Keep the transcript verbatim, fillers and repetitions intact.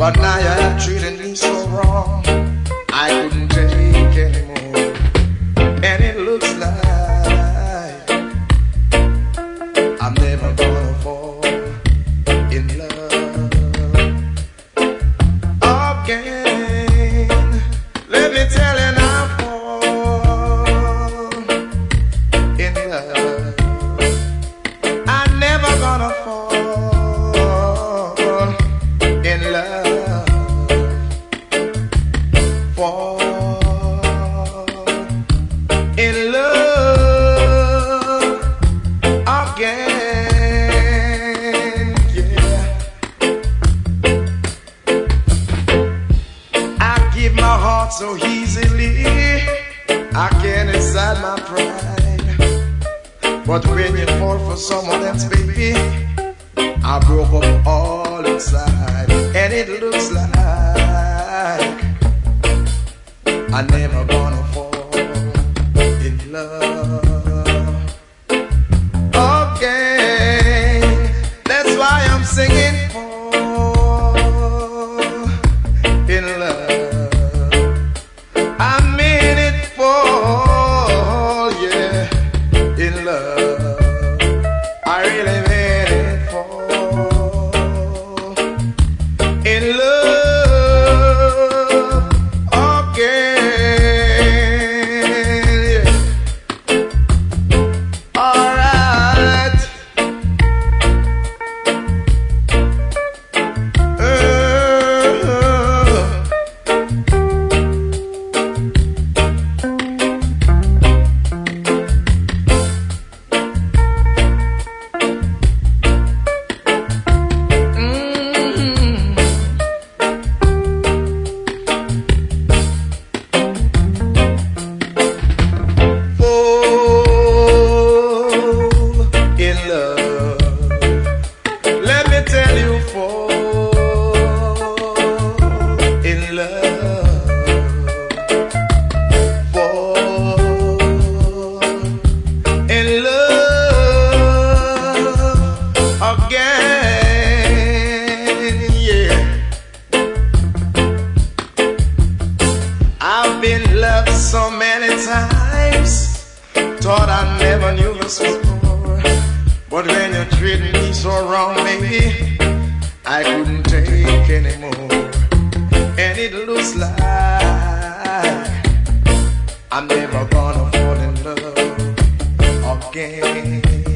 But now you have treated me so wrong, I couldn't take anymore. And it looks like I'm never gonna fall in love again. Let me tell you now, fall in love. I'm never gonna fall in love. Fall in love again, yeah. I give my heart so easily, I can't decide my pride. But when you fall for someone else, baby, I broke up all inside. And it looks like I'm never gonna fall in love again. That's why I'm singing fall in love. I mean it, fall, yeah, in love. I really mean it, fall in love again. Alright. Uh, so many times, thought I never knew the score. But when you treated me so wrong, baby, I couldn't take anymore. And it looks like I'm never gonna fall in love again.